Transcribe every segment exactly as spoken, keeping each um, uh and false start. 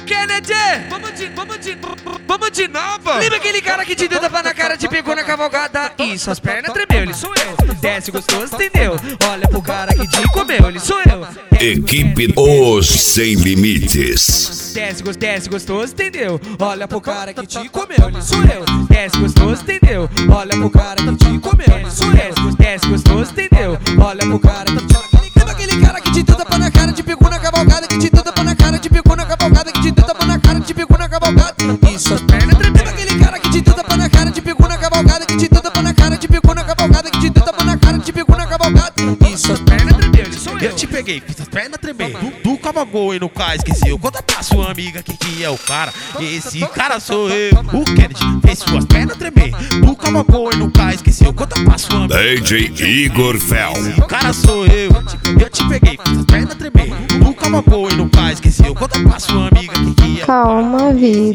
Kennedy, vamos de, vamos de, vamos de nova. Lembra aquele cara que te deu tapa na cara, te pegou na cavalgada e suas pernas tremeu, ele sou eu. Desce gostoso, entendeu? Olha pro cara que te comeu, ele sou eu. Equipe Os Sem Limites. Desce, go desce gostoso, entendeu? Olha pro cara que te comeu, ele sou eu. Desce gostoso, entendeu? Olha pro cara que te comeu, ele sou eu. Desce gostoso, entendeu? Olha pro cara que te... Lembra aquele cara que te deu tapa na cara, te pegou na cavalgada, que te deu tapa na cara, te pegou na cavalgada, que te deu tapa na cara, te pegou na cavalgada e suas pernas tremeu. Lembra aquele cara que te deu tapa na cara, te pegou na cavalgada, que te deu tapa na cara, te pegou na cavalgada, que te deu tapa na cara, te pegou na cavalgada e suas pernas tremeu, ele sou eu. Eu te peguei, fiz as pernas tremer. Tu, tu cavalgou e no cais esqueceu. Conta pra sua amiga que, que é o cara. Esse cara sou eu. O Kennedy fez suas pernas tremer. Tu cavalgou e no cais esqueceu. Conta pra sua amiga. D J Igor Fel. Esse cara sou eu. Eu te peguei, fiz as pernas tremer. Tu cavalgou e no cais esqueceu. Conta pra sua amiga que, que é o cara. Calma,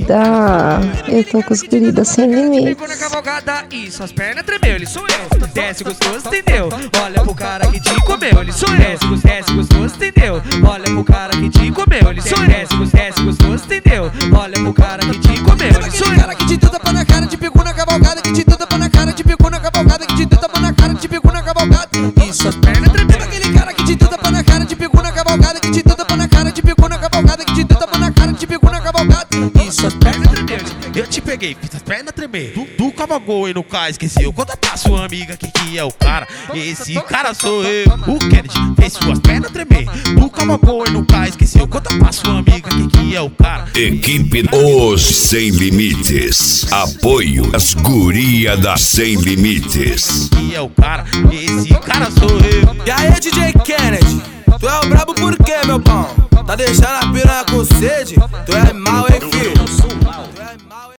vida. Eu tô com os queridos sem limites. Pegou na cavalgada e suas pernas tremeu, ele sou eu. Desce gostoso, entendeu? Olha pro cara que te comeu, ele sou eu. Desce gostoso, entendeu? Olha pro cara que te comeu, ele sou eu. Desce gostoso, entendeu? Olha pro cara que te comeu, ele sou eu. Cara que te deu tapa na cara, te pegou na cavalgada, que te deu tapa na cara, te pegou na cavalgada, que te deu tapa na cara, te pegou na cavalgada e suas pernas tremeu. Aquele cara que te deu tapa na cara, te pegou na cavalgada, que te deu tapa na cara, te pegou na cavalgada, que te deu tapa na cara, te pegou na cavalgada e suas pernas tremeu. Eu te peguei, fiz as pernas tremer. Tu, tu cavalgou e no cais esqueceu. Conta pra sua amiga que, que é o cara. Esse cara sou eu. O Kennedy fez suas pernas tremer. Tu cavalgou e no cais esqueceu. Conta pra sua amiga que, que é o cara. Equipe Os Sem Limites. Apoio as guria da Sem Limites. Que é o cara. Esse cara sou eu. E aí, D J Kennedy, tu é o brabo por quê, meu pão? Tá deixando a piranha com sede? Tu é mal, hein, filho?